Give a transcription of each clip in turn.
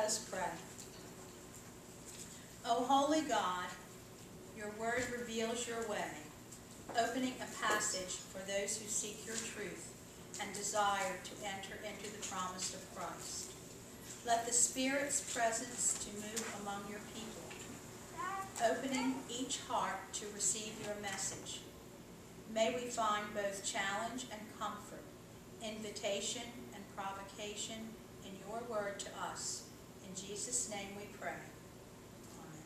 Let us pray. O holy God, your word reveals your way, opening a passage for those who seek your truth and desire to enter into the promise of Christ. Let the Spirit's presence to move among your people, opening each heart to receive your message. May we find both challenge and comfort, invitation and provocation in your word to us. In Jesus' name we pray. Amen.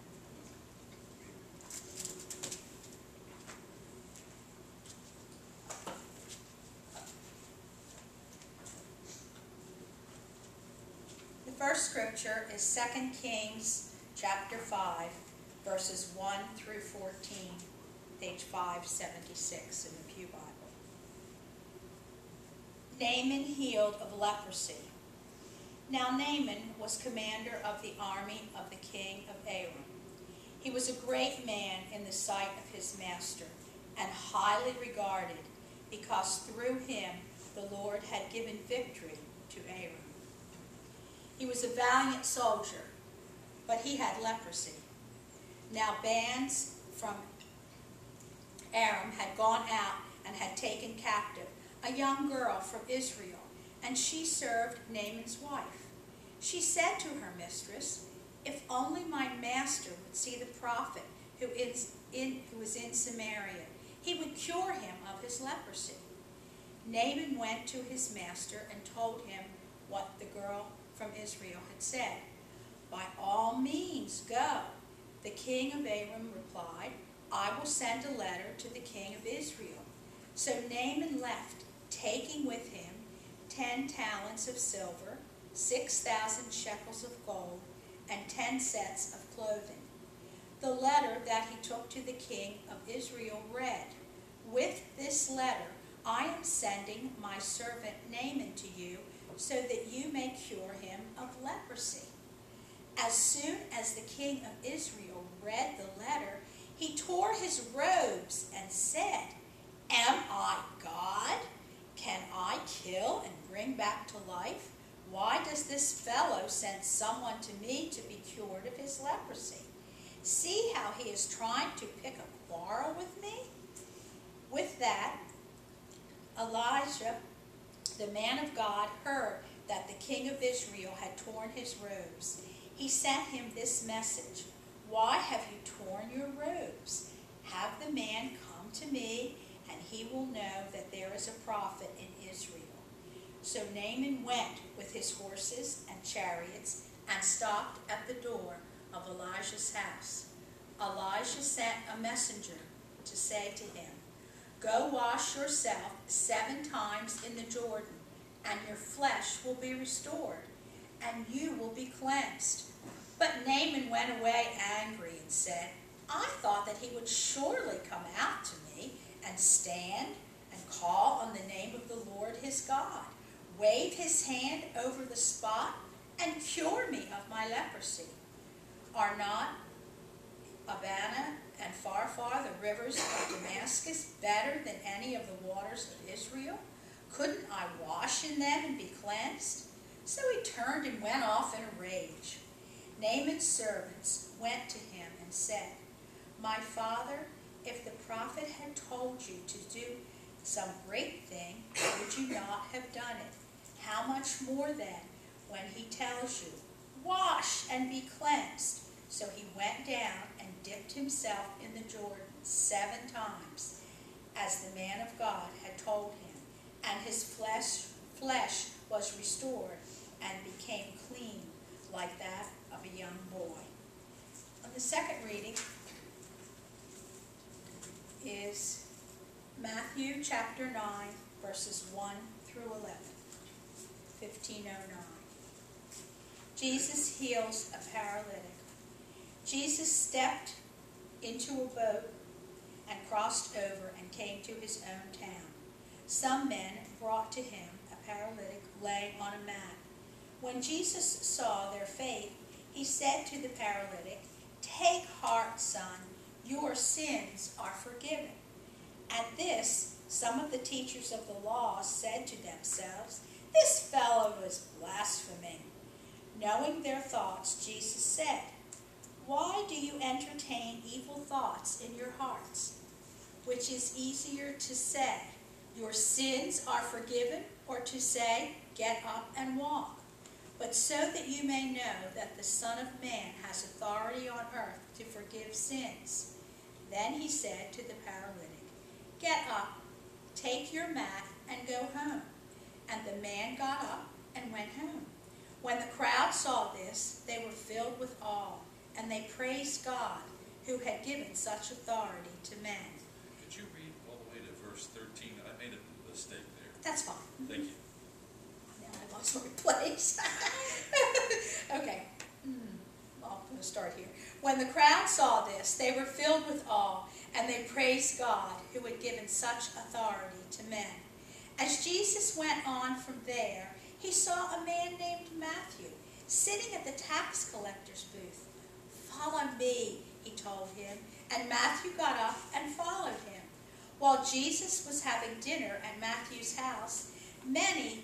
The first scripture is 2 Kings chapter 5, verses 1 through 14, page 576 in the Pew Bible. Naaman healed of leprosy. Now Naaman was commander of the army of the king of Aram. He was a great man in the sight of his master, and highly regarded, because through him the Lord had given victory to Aram. He was a valiant soldier, but he had leprosy. Now bands from Aram had gone out and had taken captive a young girl from Israel, and she served Naaman's wife. She said to her mistress, "If only my master would see the prophet who is in Samaria, he would cure him of his leprosy." Naaman went to his master and told him what the girl from Israel had said. "By all means, go." The king of Aram replied, "I will send a letter to the king of Israel." So Naaman left, taking with him 10 talents of silver, 6,000 shekels of gold, and 10 sets of clothing. The letter that he took to the king of Israel read, "With this letter I am sending my servant Naaman to you, so that you may cure him of leprosy." As soon as the king of Israel read the letter, he tore his robes and said, "Am I God? Can I kill and bring back to life? Why does this fellow send someone to me to be cured of his leprosy? See how he is trying to pick a quarrel with me?" With that, Elijah, the man of God, heard that the king of Israel had torn his robes. He sent him this message, "Why have you torn your robes? Have the man come to me, and he will know that there is a prophet in Israel." So Naaman went with his horses and chariots and stopped at the door of Elijah's house. Elijah sent a messenger to say to him, "Go wash yourself 7 times in the Jordan, and your flesh will be restored, and you will be cleansed." But Naaman went away angry and said, "I thought that he would surely come out to me and stand and call on the name of the Lord his God, wave his hand over the spot, and cure me of my leprosy. Are not Abana and Pharpar, the rivers of Damascus, better than any of the waters of Israel? Couldn't I wash in them and be cleansed?" So he turned and went off in a rage. Naaman's servants went to him and said, "My father, if the prophet had told you to do some great thing, would you not have done it? How much more then when he tells you, 'Wash and be cleansed'?" So he went down and dipped himself in the Jordan 7 times, as the man of God had told him, and his flesh was restored and became clean like that of a young boy. And the second reading is Matthew chapter 9, verses 1 through 11, 1509. Jesus heals a paralytic. Jesus stepped into a boat and crossed over and came to his own town. Some men brought to him a paralytic laying on a mat. When Jesus saw their faith, he said to the paralytic, "Take heart, son, your sins are forgiven." At this, some of the teachers of the law said to themselves, "This fellow is blaspheming." knowing their thoughts, Jesus said, "Why do you entertain evil thoughts in your hearts? Which is easier to say, 'Your sins are forgiven,' or to say, 'Get up and walk'? But so that you may know that the Son of Man has authority on earth to forgive sins." Then he said to the paralytic, "Get up, take your mat, and go home." And the man got up and went home. When the crowd saw this, they were filled with awe, and they praised God, who had given such authority to men. Could you read all the way to verse 13? I made a mistake there. That's fine. Thank you. Now I lost my place. Okay. Well, I'm going to start here. When the crowd saw this, they were filled with awe, and they praised God, who had given such authority to men. As Jesus went on from there, he saw a man named Matthew sitting at the tax collector's booth. "Follow me," he told him, and Matthew got up and followed him. While Jesus was having dinner at Matthew's house, many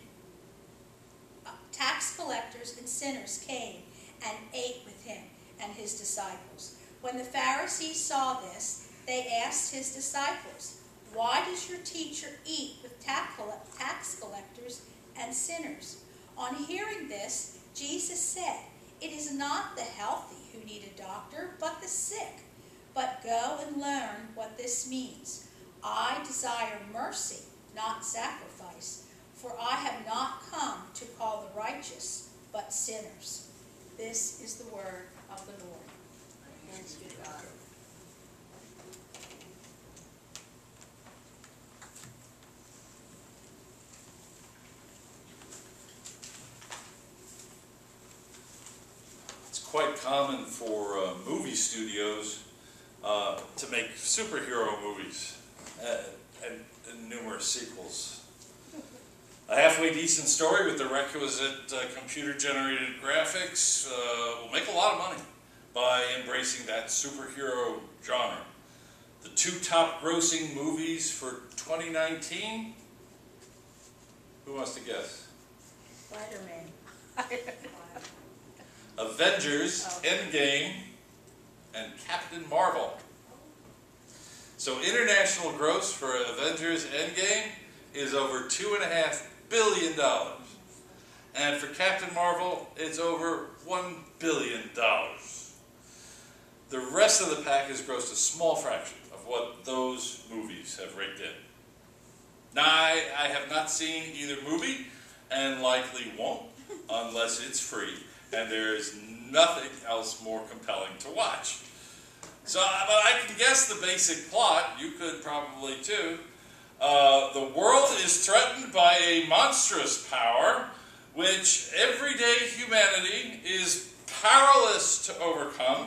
tax collectors and sinners came and ate with him and his disciples. When the Pharisees saw this, they asked his disciples, "Why does your teacher eat with tax collectors and sinners?" On hearing this, Jesus said, "It is not the healthy who need a doctor, but the sick. But go and learn what this means. I desire mercy, not sacrifice, for I have not come to call the righteous, but sinners." This is the word of the Lord. Thanks be to God. It's quite common for movie studios to make superhero movies and numerous sequels. A halfway decent story with the requisite computer-generated graphics will make a lot of money by embracing that superhero genre. The two top grossing movies for 2019? Who wants to guess? Spider-Man. Avengers, Endgame, and Captain Marvel. So international gross for Avengers Endgame is over $2.5 billion. And for Captain Marvel, it's over $1 billion. The rest of the pack has grossed a small fraction of what those movies have raked in. Now, I have not seen either movie, and likely won't, unless it's free, and there is nothing else more compelling to watch. So, but I can guess the basic plot. You could probably too. The world is threatened by a monstrous power, which everyday humanity is powerless to overcome.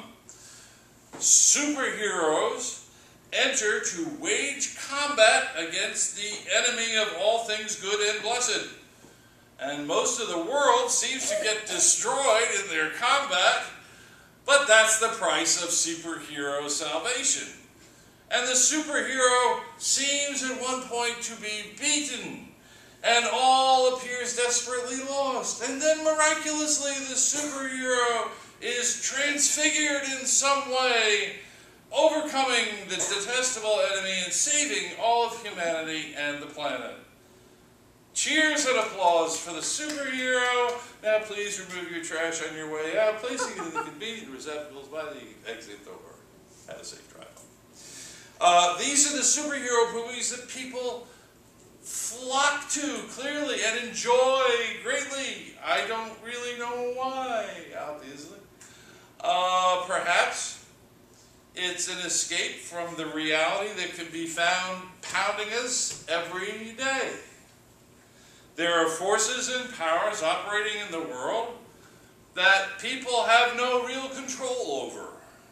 Superheroes enter to wage combat against the enemy of all things good and blessed. And most of the world seems to get destroyed in their combat, but that's the price of superhero salvation. And the superhero seems at one point to be beaten, and all appears desperately lost. And then miraculously the superhero is transfigured in some way, overcoming the detestable enemy and saving all of humanity and the planet. Cheers and applause for the superhero. Now please remove your trash on your way out, placing it in the convenient receptacles by the exit door. Have a safe drive. These are the superhero movies that people flock to, clearly, and enjoy greatly. I don't really know why, obviously. Perhaps it's an escape from the reality that can be found pounding us every day. There are forces and powers operating in the world that people have no real control over.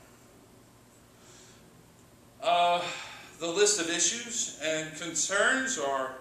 The list of issues and concerns are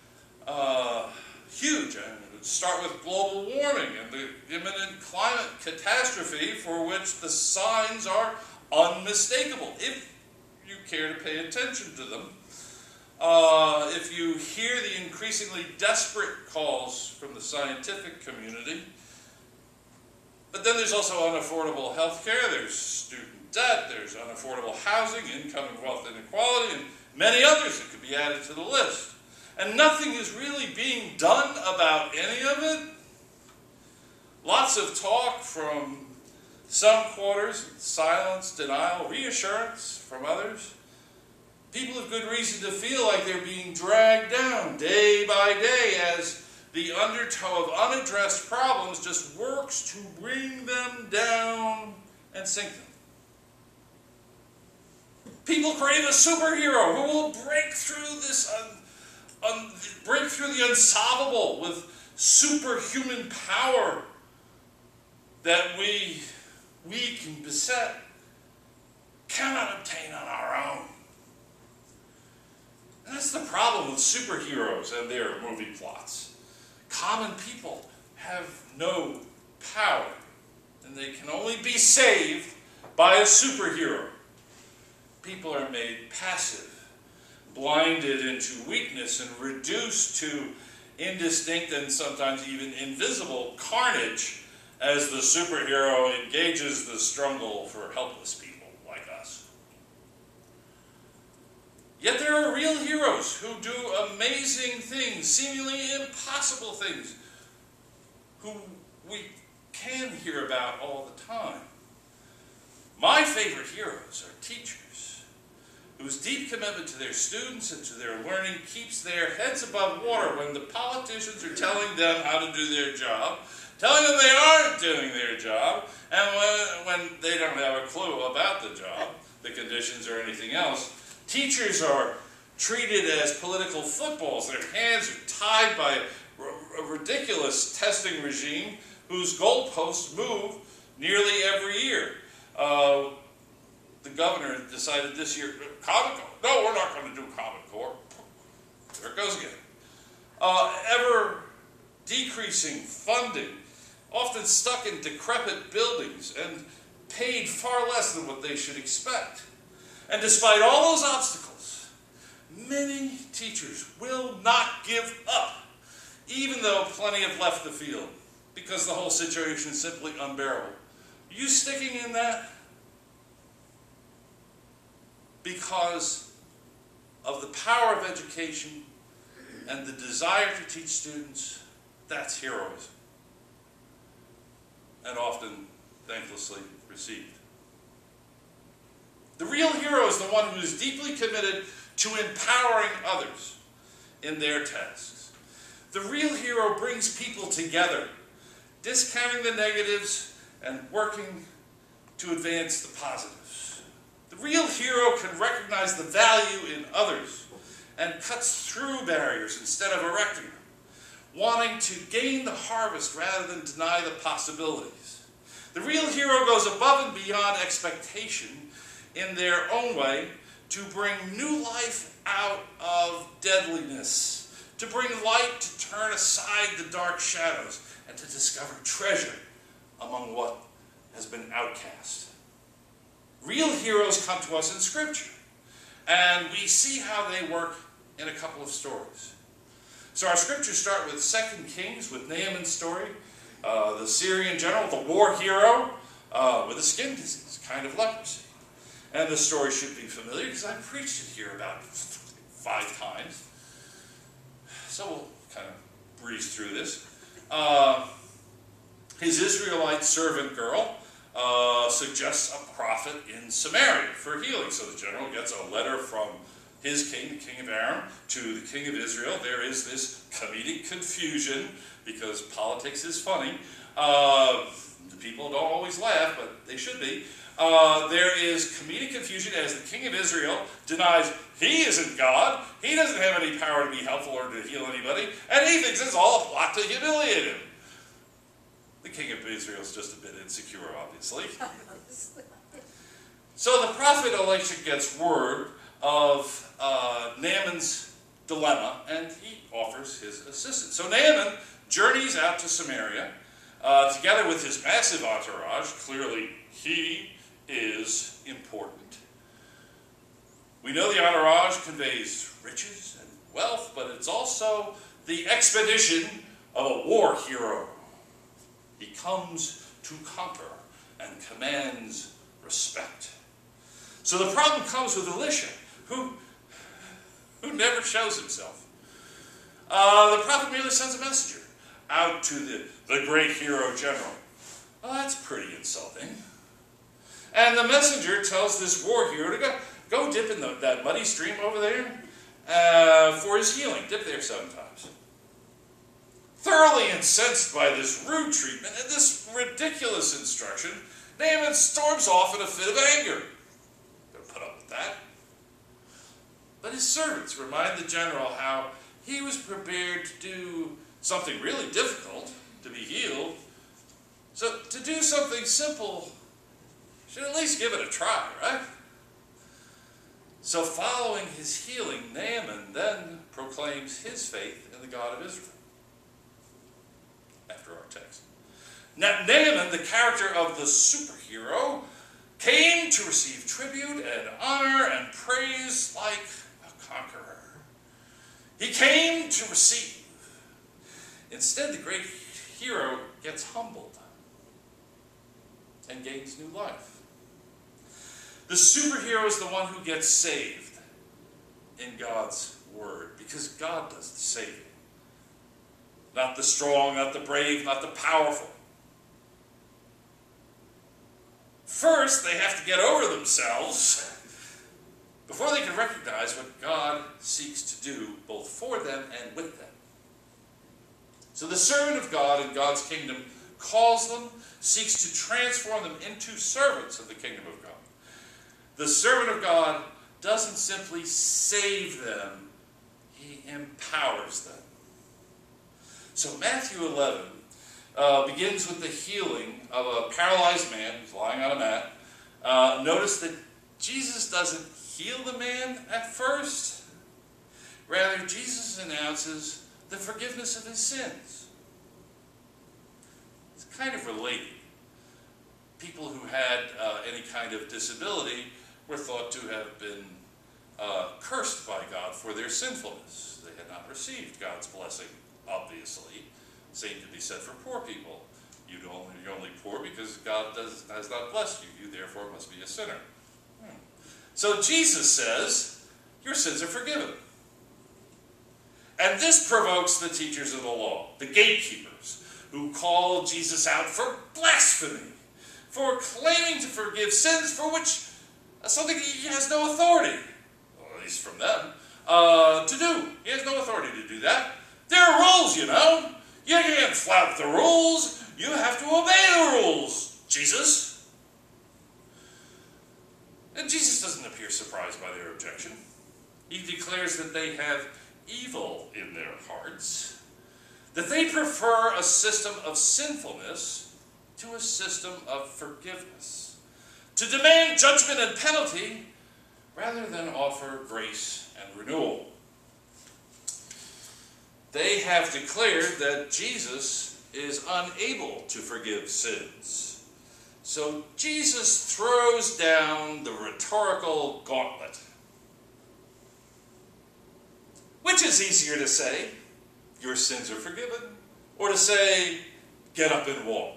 huge. Start with global warming and the imminent climate catastrophe, for which the signs are unmistakable, if you care to pay attention to them. If you hear the increasingly desperate calls from the scientific community, But then there's also unaffordable health care, there's student debt, there's unaffordable housing, income and wealth inequality, and many others that could be added to the list. And nothing is really being done about any of it. Lots of talk from some quarters, silence, denial, reassurance from others. People have good reason to feel like they're being dragged down day by day as the undertow of unaddressed problems just works to bring them down and sink them. People crave a superhero who will break through break through the unsolvable with superhuman power that we, weak and beset, cannot obtain on our own. And that's the problem with superheroes and their movie plots. Common people have no power, and they can only be saved by a superhero. People are made passive, blinded into weakness, and reduced to indistinct and sometimes even invisible carnage as the superhero engages the struggle for helpless people like us. Yet there are real heroes who do amazing things, seemingly impossible things, who we can hear about all the time. My favorite heroes are teachers, whose deep commitment to their students and to their learning keeps their heads above water when the politicians are telling them how to do their job, telling them they aren't doing their job, and when they don't have a clue about the job, the conditions, or anything else. Teachers are treated as political footballs. Their hands are tied by a ridiculous testing regime whose goalposts move nearly every year. The governor decided this year, Common Core. No, we're not going to do Common Core. There it goes again. Ever decreasing funding, often stuck in decrepit buildings and paid far less than what they should expect. And despite all those obstacles, many teachers will not give up, even though plenty have left the field, because the whole situation is simply unbearable. Are you sticking in that? Because of the power of education and the desire to teach students, that's heroism. And often thanklessly received. The real hero is the one who is deeply committed to empowering others in their tasks. The real hero brings people together, discounting the negatives and working to advance the positives. The real hero can recognize the value in others and cuts through barriers instead of erecting them, wanting to gain the harvest rather than deny the possibilities. The real hero goes above and beyond expectation in their own way to bring new life out of deadliness, to bring light to turn aside the dark shadows, and to discover treasure among what has been outcast. Real heroes come to us in Scripture, and we see how they work in a couple of stories. So our Scriptures start with 2 Kings, with Naaman's story, the Syrian general, the war hero, with a skin disease, kind of leprosy. And the story should be familiar because I preached it here about 5 times. So we'll kind of breeze through this. His Israelite servant girl suggests a prophet in Samaria for healing. So the general gets a letter from his king, the king of Aram, to the king of Israel. There is this comedic confusion because politics is funny. The people don't always laugh, but they should be. There is comedic confusion as the king of Israel denies he isn't God, he doesn't have any power to be helpful or to heal anybody, and he thinks it's all a plot to humiliate him. The king of Israel is just a bit insecure, obviously. So the prophet Elisha gets word of Naaman's dilemma, and he offers his assistance. So Naaman journeys out to Samaria, together with his massive entourage. Clearly, he is important. We know the entourage conveys riches and wealth, but it's also the expedition of a war hero. He comes to conquer and commands respect. So the problem comes with Elisha, who never shows himself. The prophet merely sends a messenger out to the great hero general. Well, that's pretty insulting. And the messenger tells this war hero to go dip in that muddy stream over there for his healing. Dip there 7 times. Thoroughly incensed by this rude treatment and this ridiculous instruction, Naaman storms off in a fit of anger. Don't put up with that. But his servants remind the general how he was prepared to do something really difficult, to be healed. So to do something simple, should at least give it a try, right? So following his healing, Naaman then proclaims his faith in the God of Israel. After our text. Now, Naaman, the character of the superhero, came to receive tribute and honor and praise like a conqueror. He came to receive. Instead, the great hero gets humbled and gains new life. The superhero is the one who gets saved in God's word, because God does the saving. Not the strong, not the brave, not the powerful. First, they have to get over themselves before they can recognize what God seeks to do both for them and with them. So the servant of God in God's kingdom calls them, seeks to transform them into servants of the kingdom of God. The servant of God doesn't simply save them, he empowers them. So Matthew 11 begins with the healing of a paralyzed man who's lying on a mat. Notice that Jesus doesn't heal the man at first. Rather, Jesus announces the forgiveness of his sins. It's kind of related. People who had any kind of disability were thought to have been cursed by God for their sinfulness. They had not received God's blessing. Obviously, same could be said for poor people. You're only poor because God has not blessed you. You therefore must be a sinner. So Jesus says, your sins are forgiven. And this provokes the teachers of the law, the gatekeepers, who call Jesus out for blasphemy, for claiming to forgive sins for which something he has no authority, or at least from them, to do. He has no authority to do that. There are rules, you know. You can't flout the rules. You have to obey the rules, Jesus. And Jesus doesn't appear surprised by their objection. He declares that they have evil in their hearts, that they prefer a system of sinfulness to a system of forgiveness, to demand judgment and penalty rather than offer grace and renewal. They have declared that Jesus is unable to forgive sins. So Jesus throws down the rhetorical gauntlet. Which is easier to say, your sins are forgiven, or to say, get up and walk?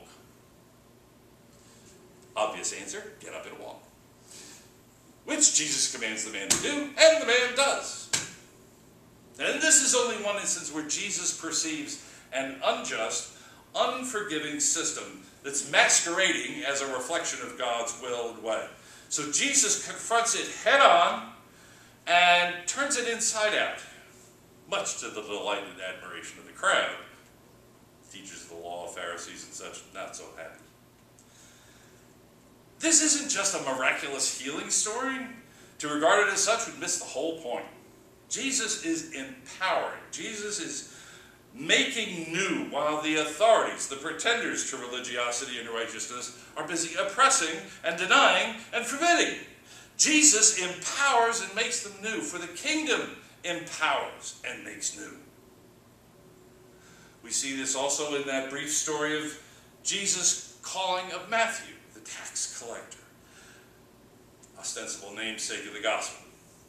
Obvious answer, get up and walk. Which Jesus commands the man to do, and the man does. And this is only one instance where Jesus perceives an unjust, unforgiving system that's masquerading as a reflection of God's will and way. So Jesus confronts it head on and turns it inside out, much to the delight and admiration of the crowd. Teachers of the law, Pharisees and such, not so happy. This isn't just a miraculous healing story. To regard it as such would miss the whole point. Jesus is empowering. Jesus is making new, while the authorities, the pretenders to religiosity and righteousness, are busy oppressing and denying and forbidding. Jesus empowers and makes them new, for the kingdom empowers and makes new. We see this also in that brief story of Jesus' calling of Matthew, the tax collector, ostensible namesake of the gospel.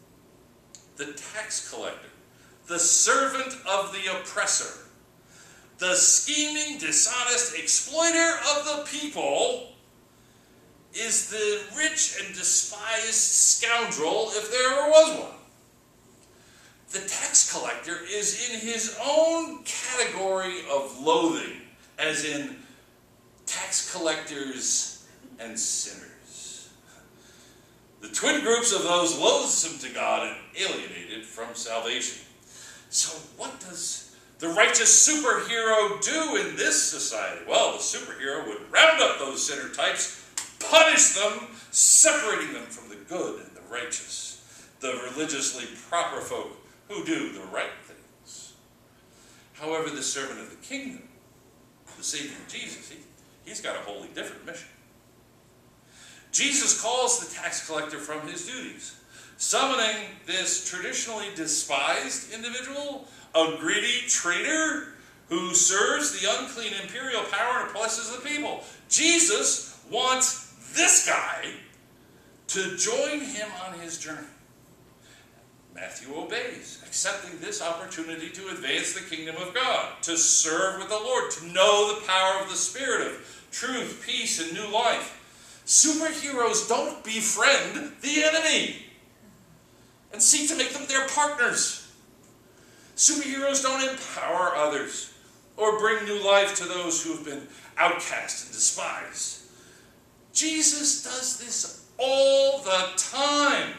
The tax collector, the servant of the oppressor, the scheming, dishonest exploiter of the people is the rich and despised scoundrel, if there ever was one. The tax collector is in his own category of loathing, as in tax collectors and sinners. The twin groups of those loathsome to God and alienated from salvation. So what does the righteous superhero do in this society? Well, the superhero would round up those sinner types, punish them, separating them from the good and the righteous, the religiously proper folk who do the right things. However, the servant of the kingdom, the Savior Jesus, he's got a wholly different mission. Jesus calls the tax collector from his duties, summoning this traditionally despised individual, a greedy traitor who serves the unclean imperial power and oppresses the people. Jesus wants this guy to join him on his journey. Matthew obeys, accepting this opportunity to advance the kingdom of God, to serve with the Lord, to know the power of the Spirit of truth, peace, and new life. Superheroes don't befriend the enemy and seek to make them their partners. Superheroes don't empower others or bring new life to those who have been outcast and despised. Jesus does this all the time.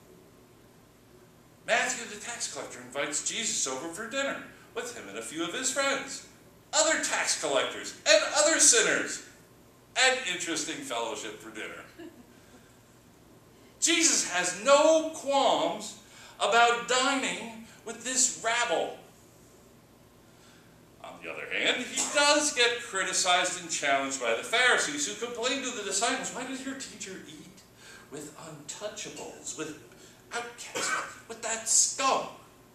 Matthew the tax collector invites Jesus over for dinner with him and a few of his friends, other tax collectors and other sinners. An interesting fellowship for dinner. Jesus has no qualms about dining with this rabble. On the other hand, he does get criticized and challenged by the Pharisees, who complain to the disciples, "Why does your teacher eat with untouchables, with outcasts, with that scum?"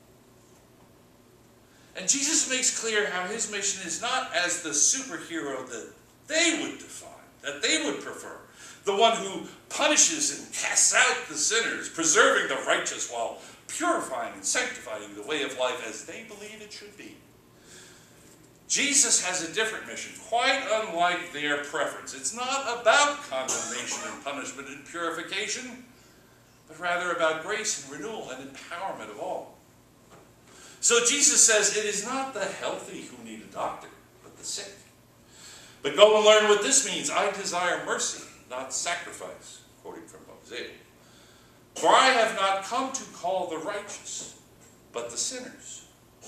And Jesus makes clear how his mission is not as the superhero that they would define, that they would prefer, the one who punishes and casts out the sinners, preserving the righteous while purifying and sanctifying the way of life as they believe it should be. Jesus has a different mission, quite unlike their preference. It's not about condemnation and punishment and purification, but rather about grace and renewal and empowerment of all. So Jesus says it is not the healthy who need a doctor, but the sick. But go and learn what this means. I desire mercy, not sacrifice, quoting from Hosea. For I have not come to call the righteous, but the sinners.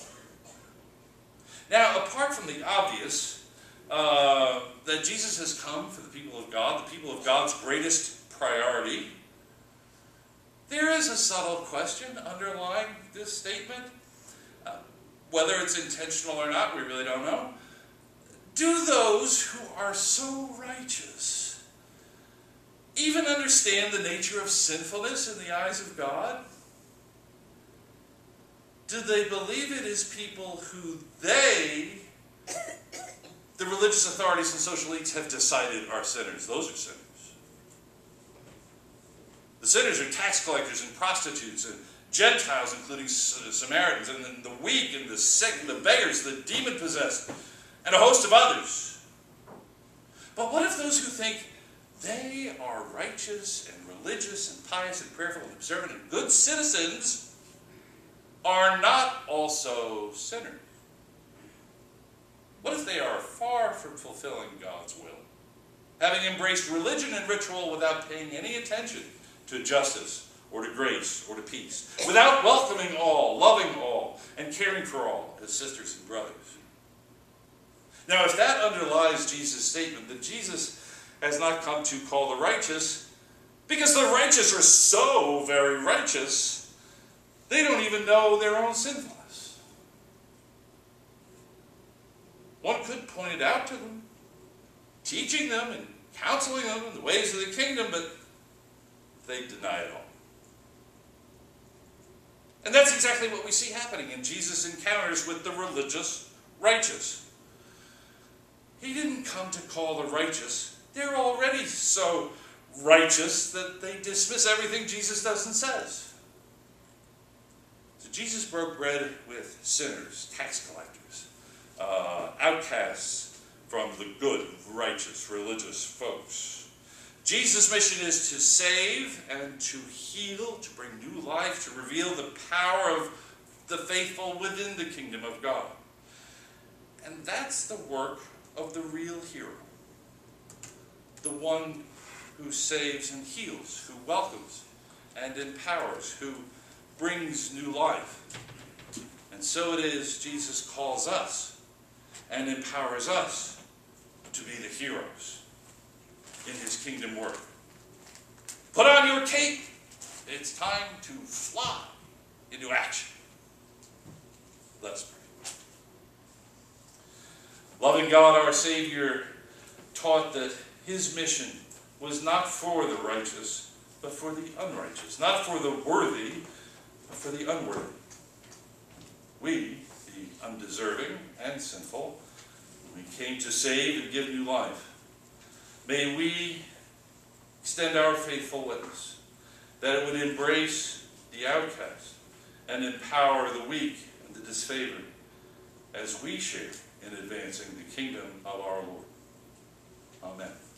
Now, apart from the obvious, that Jesus has come for the people of God, the people of God's greatest priority, there is a subtle question underlying this statement. Whether it's intentional or not, we really don't know. Do those who are so righteous even understand the nature of sinfulness in the eyes of God? Do they believe it is people who the religious authorities and social elites, have decided are sinners? Those are sinners. The sinners are tax collectors and prostitutes and Gentiles, including Samaritans, and then the weak and the sick and the beggars, the demon-possessed, and a host of others. But what if those who think they are righteous and religious and pious and prayerful and observant and good citizens are not also sinners? What if they are far from fulfilling God's will, having embraced religion and ritual without paying any attention to justice or to grace or to peace, without welcoming all, loving all, and caring for all as sisters and brothers? Now, if that underlies Jesus' statement that Jesus has not come to call the righteous, because the righteous are so very righteous, they don't even know their own sinfulness. One could point it out to them, teaching them and counseling them in the ways of the kingdom, but they deny it all. And that's exactly what we see happening in Jesus' encounters with the religious righteous. He didn't come to call the righteous. They're already so righteous that they dismiss everything Jesus does and says. So Jesus broke bread with sinners, tax collectors, outcasts from the good, righteous, religious folks. Jesus' mission is to save and to heal, to bring new life, to reveal the power of the faithful within the kingdom of God. And that's the work of the real hero. The one who saves and heals, who welcomes and empowers, who brings new life. And so it is Jesus calls us and empowers us to be the heroes in his kingdom work. Put on your cape. It's time to fly into action. Let's pray. Loving God, our Savior, taught that his mission was not for the righteous, but for the unrighteous. Not for the worthy, but for the unworthy. We, the undeserving and sinful, we came to save and give new life. May we extend our faithful witness, that it would embrace the outcast and empower the weak and the disfavored as we share in advancing the kingdom of our Lord. Amen.